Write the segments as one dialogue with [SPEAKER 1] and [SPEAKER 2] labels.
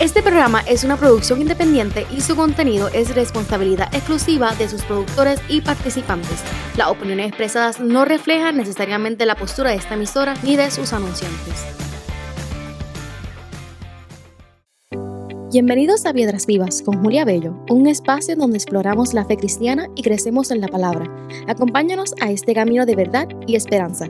[SPEAKER 1] Este programa es una producción independiente y su contenido es responsabilidad exclusiva de sus productores y participantes. Las opiniones expresadas no reflejan necesariamente la postura de esta emisora ni de sus anunciantes. Bienvenidos a Piedras Vivas con Julia Bello, un espacio donde exploramos la fe cristiana y crecemos en la palabra. Acompáñanos a este camino de verdad y esperanza.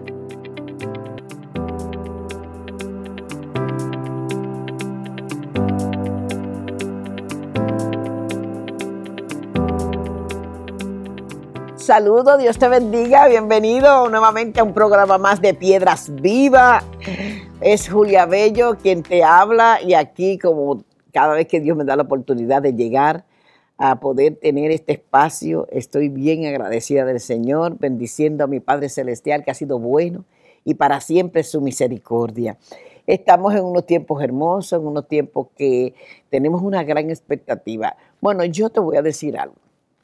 [SPEAKER 2] Saludos, Dios te bendiga, bienvenido nuevamente a un programa más de Piedras Vivas. Es Julia Bello quien te habla y aquí, como cada vez que Dios me da la oportunidad de llegar a poder tener este espacio, estoy bien agradecida del Señor, bendiciendo a mi Padre Celestial que ha sido bueno y para siempre su misericordia. Estamos en unos tiempos hermosos, en unos tiempos que tenemos una gran expectativa. Bueno, yo te voy a decir algo.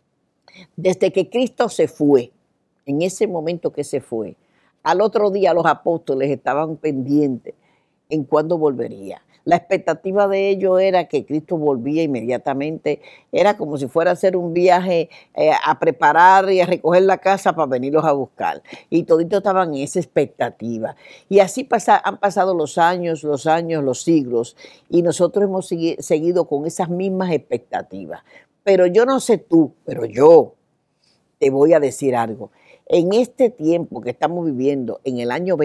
[SPEAKER 2] Desde que Cristo se fue, en ese momento que se fue, al otro día los apóstoles estaban pendientes en cuándo volvería. La expectativa de ellos era que Cristo volvía inmediatamente. Era como si fuera a hacer un viaje a preparar y a recoger la casa para venirlos a buscar. Y toditos estaban en esa expectativa. Y así han pasado los años, los siglos. Y nosotros hemos seguido con esas mismas expectativas. Pero yo no sé tú, pero yo te voy a decir algo. En este tiempo que estamos viviendo, en el año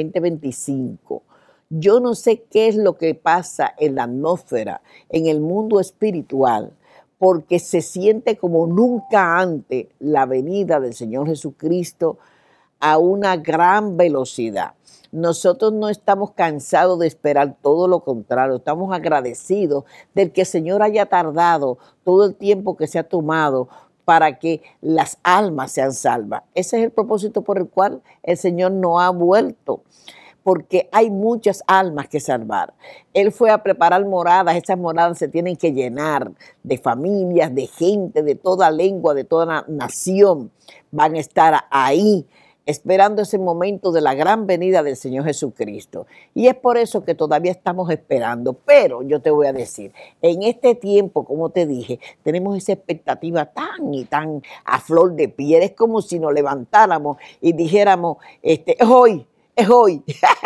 [SPEAKER 2] 2025, yo no sé qué es lo que pasa en la atmósfera, en el mundo espiritual, porque se siente como nunca antes la venida del Señor Jesucristo a una gran velocidad. Nosotros no estamos cansados de esperar, todo lo contrario, estamos agradecidos del que el Señor haya tardado todo el tiempo que se ha tomado para que las almas sean salvas. Ese es el propósito por el cual el Señor no ha vuelto, porque hay muchas almas que salvar. Él fue a preparar moradas, esas moradas se tienen que llenar de familias, de gente, de toda lengua, de toda nación. Van a estar ahí esperando ese momento de la gran venida del Señor Jesucristo. Y es por eso que todavía estamos esperando. Pero yo te voy a decir, en este tiempo, como te dije, tenemos esa expectativa tan y tan a flor de piel. Es como si nos levantáramos y dijéramos, es hoy. Es hoy.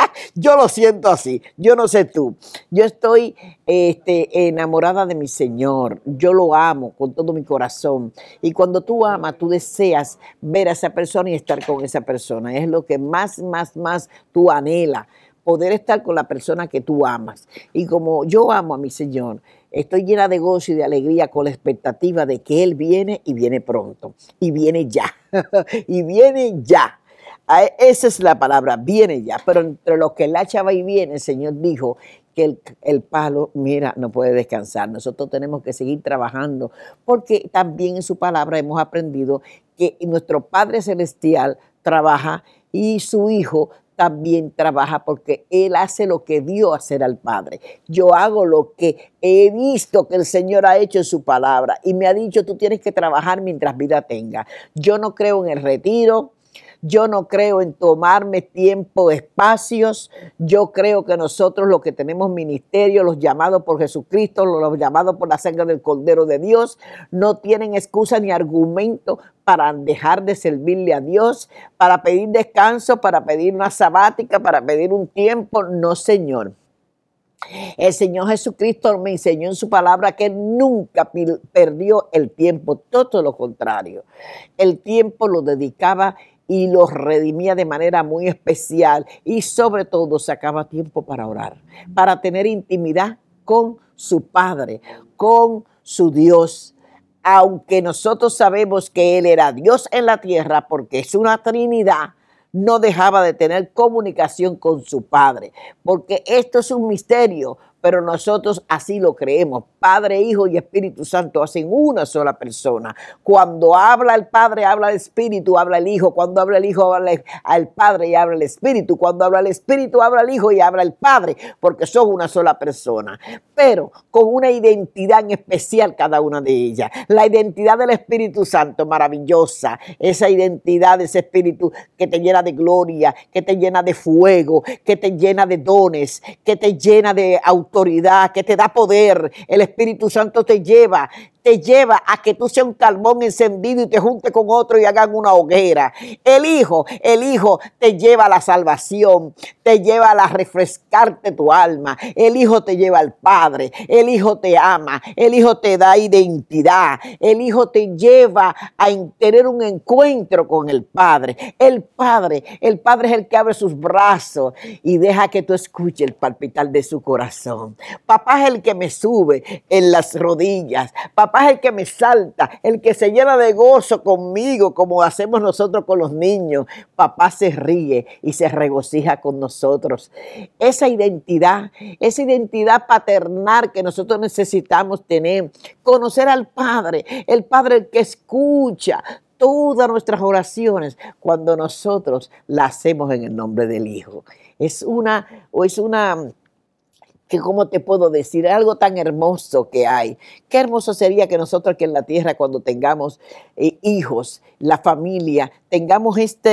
[SPEAKER 2] Yo lo siento así. Yo no sé tú. Yo estoy enamorada de mi Señor. Yo lo amo con todo mi corazón. Y cuando tú amas, tú deseas ver a esa persona y estar con esa persona. Es lo que más tú anhelas. Poder estar con la persona que tú amas. Y como yo amo a mi Señor, estoy llena de gozo y de alegría con la expectativa de que Él viene y viene pronto. Y viene ya. Y viene ya. Esa es la palabra, viene ya, pero entre los que el hacha va y viene, el Señor dijo que el palo, mira, no puede descansar. Nosotros tenemos que seguir trabajando, porque también en su palabra hemos aprendido que nuestro Padre Celestial trabaja y su Hijo también trabaja, porque Él hace lo que dio hacer al Padre. Yo hago lo que he visto que el Señor ha hecho en su palabra y me ha dicho, tú tienes que trabajar mientras vida tenga. Yo no creo en el retiro. Yo no creo en tomarme tiempo, espacios. Yo creo que nosotros los que tenemos ministerio, los llamados por Jesucristo, los llamados por la sangre del Cordero de Dios, no tienen excusa ni argumento para dejar de servirle a Dios, para pedir descanso, para pedir una sabática, para pedir un tiempo. No, Señor. El Señor Jesucristo me enseñó en su palabra que Él nunca perdió el tiempo, todo lo contrario. El tiempo lo dedicaba y los redimía de manera muy especial y sobre todo sacaba tiempo para orar, para tener intimidad con su Padre, con su Dios. Aunque nosotros sabemos que Él era Dios en la tierra porque es una Trinidad, no dejaba de tener comunicación con su Padre, porque esto es un misterio, pero nosotros así lo creemos. Padre, Hijo y Espíritu Santo hacen una sola persona. Cuando habla el Padre, habla el Espíritu, habla el Hijo. Cuando habla el Hijo, habla al Padre y habla el Espíritu. Cuando habla el Espíritu, habla el Hijo y habla el Padre, porque son una sola persona, pero con una identidad en especial cada una de ellas. La identidad del Espíritu Santo, maravillosa. Esa identidad de ese Espíritu que te llena de gloria, que te llena de fuego, que te llena de dones, que te llena de autoridad, autoridad, que te da poder. El Espíritu Santo te lleva a que tú seas un carbón encendido y te junte con otro y hagan una hoguera. El Hijo te lleva a la salvación, te lleva a refrescarte tu alma. El Hijo te lleva al Padre, el Hijo te ama, el Hijo te da identidad, el Hijo te lleva a tener un encuentro con el Padre. El Padre es el que abre sus brazos y deja que tú escuches el palpitar de su corazón. Papá es el que me sube en las rodillas. Papá es el que me salta, el que se llena de gozo conmigo, como hacemos nosotros con los niños. Papá se ríe y se regocija con nosotros. Esa identidad paternal que nosotros necesitamos tener, conocer al Padre, el Padre el que escucha todas nuestras oraciones cuando nosotros las hacemos en el nombre del Hijo. Que cómo te puedo decir, es algo tan hermoso que hay. Qué hermoso sería que nosotros aquí en la tierra, cuando tengamos hijos, la familia, tengamos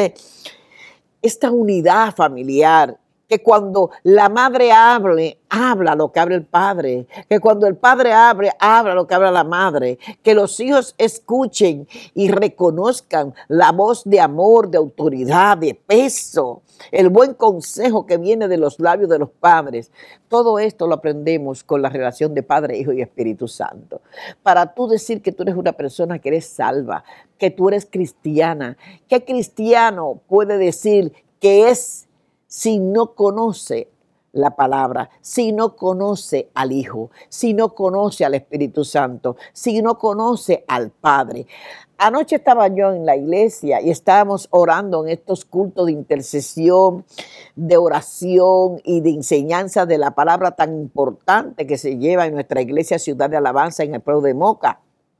[SPEAKER 2] esta unidad familiar, que cuando la madre habla lo que habla el padre, que cuando el padre habla lo que habla la madre, que los hijos escuchen y reconozcan la voz de amor, de autoridad, de peso, el buen consejo que viene de los labios de los padres. Todo esto lo aprendemos con la relación de Padre, Hijo y Espíritu Santo. Para tú decir que tú eres una persona que eres salva, que tú eres cristiana, ¿qué cristiano puede decir que es si no conoce la palabra, si no conoce al Hijo, si no conoce al Espíritu Santo, si no conoce al Padre? Anoche estaba yo en la iglesia y estábamos orando en estos cultos de intercesión, de oración y de enseñanza de la palabra tan importante que se lleva en nuestra iglesia Ciudad de Alabanza en el pueblo de Moca.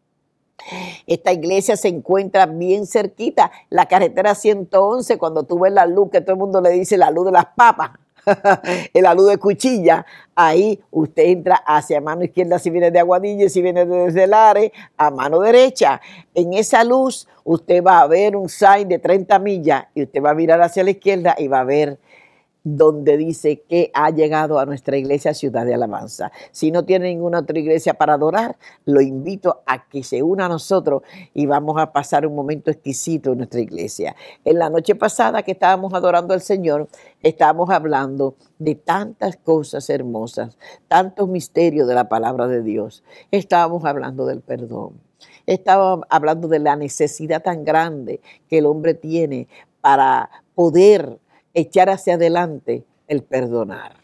[SPEAKER 2] Esta iglesia se encuentra bien cerquita, la carretera 111, cuando tú ves la luz, que todo el mundo le dice la luz de las papas, la luz de cuchilla, ahí usted entra hacia mano izquierda si viene de Aguadilla, si viene desde Lares, a mano derecha. En esa luz usted va a ver un sign de 30 millas y usted va a mirar hacia la izquierda y va a ver donde dice que ha llegado a nuestra iglesia Ciudad de Alabanza. Si no tiene ninguna otra iglesia para adorar, lo invito a que se una a nosotros y vamos a pasar un momento exquisito en nuestra iglesia. En la noche pasada que estábamos adorando al Señor, estábamos hablando de tantas cosas hermosas, tantos misterios de la palabra de Dios. Estábamos hablando del perdón. Estábamos hablando de la necesidad tan grande que el hombre tiene para poder echar hacia adelante el perdonar.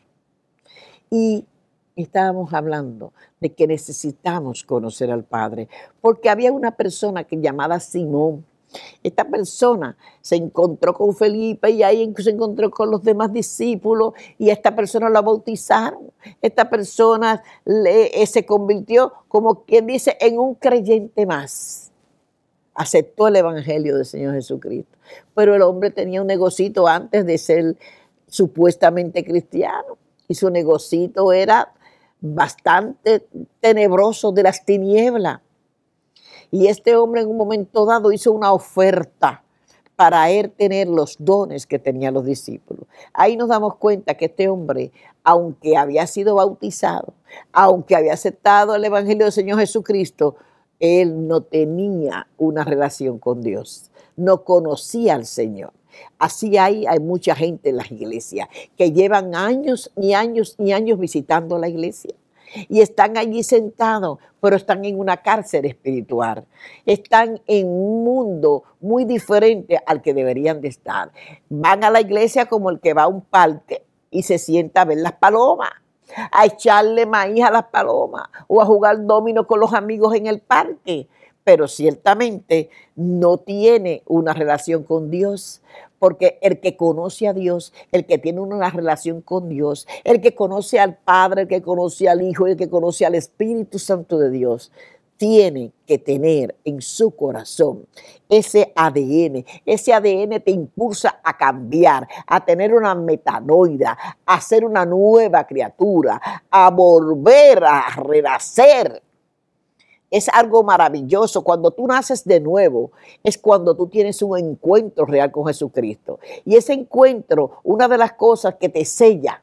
[SPEAKER 2] Y estábamos hablando de que necesitamos conocer al Padre, porque había una persona llamada Simón. Esta persona se encontró con Felipe y ahí se encontró con los demás discípulos y a esta persona la bautizaron. Esta persona se convirtió, como quien dice, en un creyente más. Aceptó el evangelio del Señor Jesucristo. Pero el hombre tenía un negocito antes de ser supuestamente cristiano. Y su negocito era bastante tenebroso, de las tinieblas. Y este hombre en un momento dado hizo una oferta para él tener los dones que tenían los discípulos. Ahí nos damos cuenta que este hombre, aunque había sido bautizado, aunque había aceptado el evangelio del Señor Jesucristo, él no tenía una relación con Dios, no conocía al Señor. Así hay mucha gente en las iglesias que llevan años y años y años visitando la iglesia y están allí sentados, pero están en una cárcel espiritual. Están en un mundo muy diferente al que deberían de estar. Van a la iglesia como el que va a un parque y se sienta a ver las palomas, a echarle maíz a las palomas o a jugar dominó con los amigos en el parque, pero ciertamente no tiene una relación con Dios, porque el que conoce a Dios, el que tiene una relación con Dios, el que conoce al Padre, el que conoce al Hijo, el que conoce al Espíritu Santo de Dios, tiene que tener en su corazón ese ADN. Ese ADN te impulsa a cambiar, a tener una metanoia, a ser una nueva criatura, a volver a renacer. Es algo maravilloso. Cuando tú naces de nuevo, es cuando tú tienes un encuentro real con Jesucristo. Y ese encuentro, una de las cosas que te sella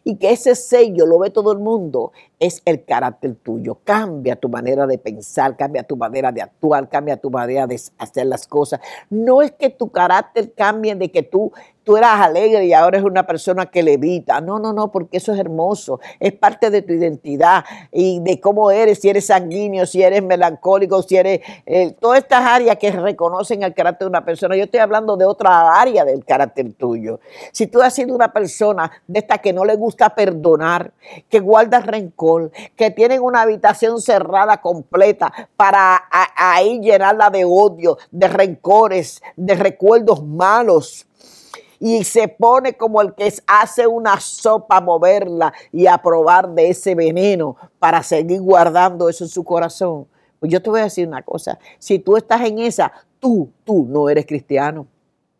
[SPEAKER 2] y que ese sello lo ve todo el mundo, es el carácter tuyo. Cambia tu manera de pensar, cambia tu manera de actuar, cambia tu manera de hacer las cosas. No es que tu carácter cambie de que tú eras alegre y ahora eres una persona que levita. No, no, no, porque eso es hermoso. Es parte de tu identidad y de cómo eres, si eres sanguíneo, si eres melancólico, si eres... todas estas áreas que reconocen el carácter de una persona. Yo estoy hablando de otra área del carácter tuyo. Si tú has sido una persona de esta que no le gusta perdonar, que guarda rencor, que tienen una habitación cerrada completa para ahí llenarla de odio, de rencores, de recuerdos malos, y se pone como el que hace una sopa, moverla y a probar de ese veneno para seguir guardando eso en su corazón. Pues yo te voy a decir una cosa, si tú estás en esa, tú no eres cristiano.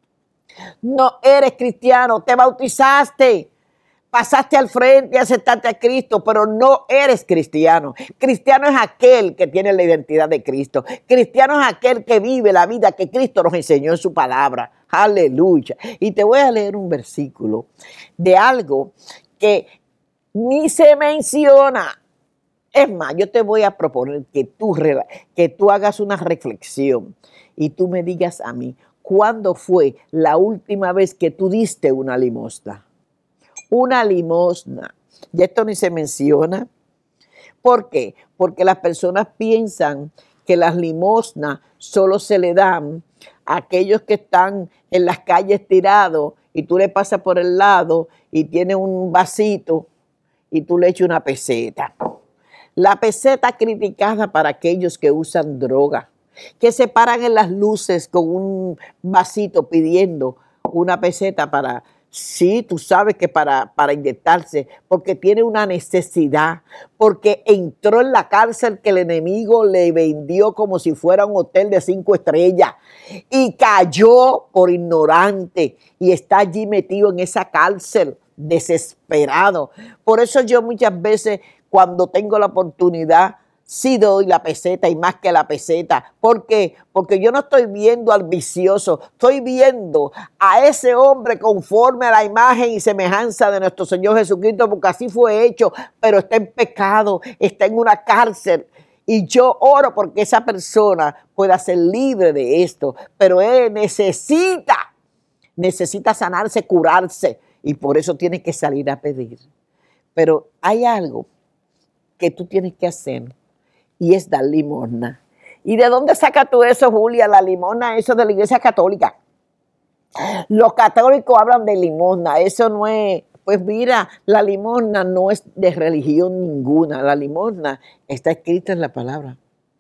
[SPEAKER 2] No eres cristiano, te bautizaste, pasaste al frente y aceptaste a Cristo, pero no eres cristiano. Cristiano es aquel que tiene la identidad de Cristo. Cristiano es aquel que vive la vida que Cristo nos enseñó en su palabra. Aleluya. Y te voy a leer un versículo de algo que ni se menciona. Es más, yo te voy a proponer que tú hagas una reflexión y tú me digas a mí, ¿cuándo fue la última vez que tú diste una limosna? Una limosna. Y esto ni se menciona. ¿Por qué? Porque las personas piensan que las limosnas solo se le dan a aquellos que están en las calles tirados y tú le pasas por el lado y tiene un vasito y tú le echas una peseta. La peseta criticada para aquellos que usan droga, que se paran en las luces con un vasito pidiendo una peseta para... Sí, tú sabes que para inyectarse, porque tiene una necesidad, porque entró en la cárcel que el enemigo le vendió como si fuera un hotel de 5 estrellas y cayó por ignorante y está allí metido en esa cárcel desesperado. Por eso yo muchas veces cuando tengo la oportunidad sí doy la peseta y más que la peseta. ¿Por qué? Porque yo no estoy viendo al vicioso, estoy viendo a ese hombre conforme a la imagen y semejanza de nuestro Señor Jesucristo, porque así fue hecho, pero está en pecado, está en una cárcel. Y yo oro porque esa persona pueda ser libre de esto, pero él necesita sanarse, curarse, y por eso tiene que salir a pedir. Pero hay algo que tú tienes que hacer, y es dar limosna. ¿Y de dónde sacas tú eso, Julia? La limosna, eso de la Iglesia Católica. Los católicos hablan de limosna, eso no es... Pues mira, la limosna no es de religión ninguna, la limosna está escrita en la palabra.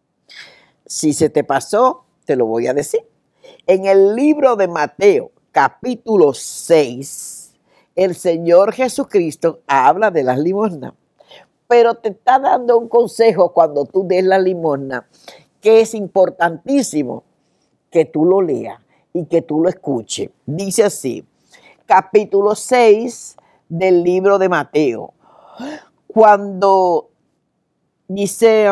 [SPEAKER 2] Si se te pasó, te lo voy a decir. En el libro de Mateo, capítulo 6, el Señor Jesucristo habla de las limosnas. Pero te está dando un consejo cuando tú des la limosna, que es importantísimo que tú lo leas y que tú lo escuches. Dice así, capítulo 6 del libro de Mateo. Cuando dice,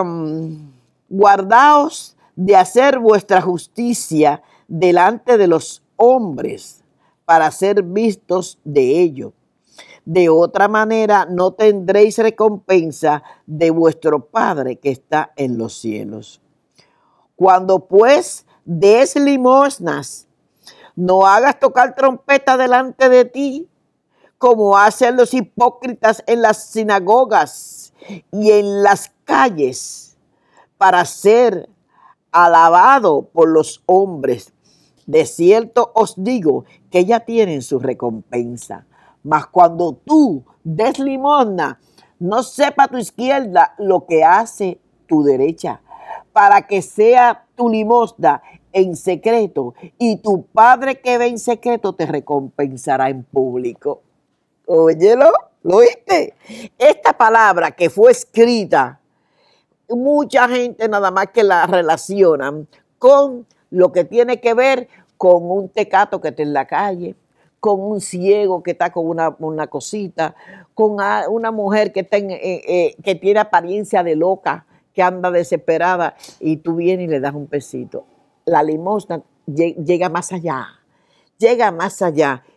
[SPEAKER 2] guardaos de hacer vuestra justicia delante de los hombres para ser vistos de ellos. De otra manera no tendréis recompensa de vuestro Padre que está en los cielos. Cuando pues des limosnas, no hagas tocar trompeta delante de ti, como hacen los hipócritas en las sinagogas y en las calles, para ser alabado por los hombres. De cierto os digo que ya tienen su recompensa. Mas cuando tú des limosna, no sepa tu izquierda lo que hace tu derecha, para que sea tu limosna en secreto, y tu Padre que ve en secreto te recompensará en público. Óyelo, ¿lo oíste? Esta palabra que fue escrita, mucha gente nada más que la relacionan con lo que tiene que ver con un tecato que está en la calle, con un ciego que está con una cosita, con una mujer que, que tiene apariencia de loca, que anda desesperada, y tú vienes y le das un pesito. La limosna llega más allá,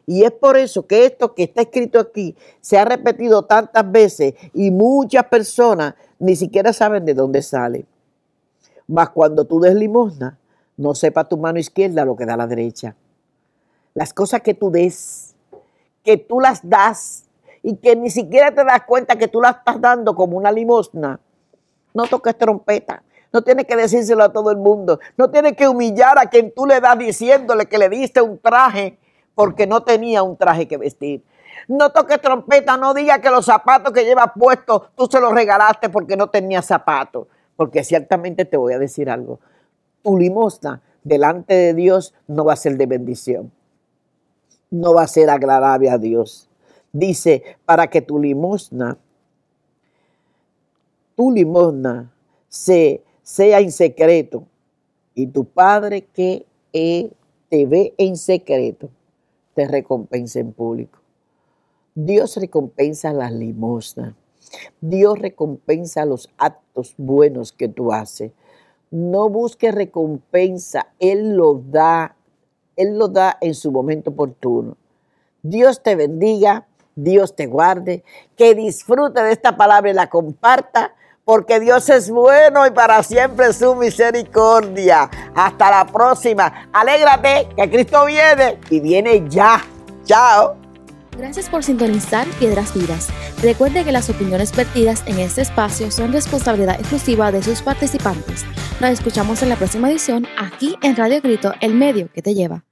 [SPEAKER 2] Y es por eso que esto que está escrito aquí se ha repetido tantas veces y muchas personas ni siquiera saben de dónde sale. Mas cuando tú des limosna, no sepa tu mano izquierda lo que da la derecha. Las cosas que tú des, que tú las das y que ni siquiera te das cuenta que tú las estás dando como una limosna, no toques trompeta. No tienes que decírselo a todo el mundo. No tienes que humillar a quien tú le das diciéndole que le diste un traje porque no tenía un traje que vestir. No toques trompeta, no digas que los zapatos que llevas puestos tú se los regalaste porque no tenías zapatos. Porque ciertamente te voy a decir algo. Tu limosna delante de Dios no va a ser de bendición. No va a ser agradable a Dios. Dice, para que tu limosna sea en secreto, y tu Padre que te ve en secreto, te recompensa en público. Dios recompensa las limosnas. Dios recompensa los actos buenos que tú haces. No busques recompensa, Él lo da en su momento oportuno. Dios te bendiga, Dios te guarde, que disfrute de esta palabra y la comparta, porque Dios es bueno y para siempre su misericordia. Hasta la próxima. Alégrate que Cristo viene y viene ya. Chao.
[SPEAKER 1] Gracias por sintonizar Piedras Vivas. Recuerde que las opiniones vertidas en este espacio son responsabilidad exclusiva de sus participantes. Nos escuchamos en la próxima edición aquí en Radio Grito, el medio que te lleva.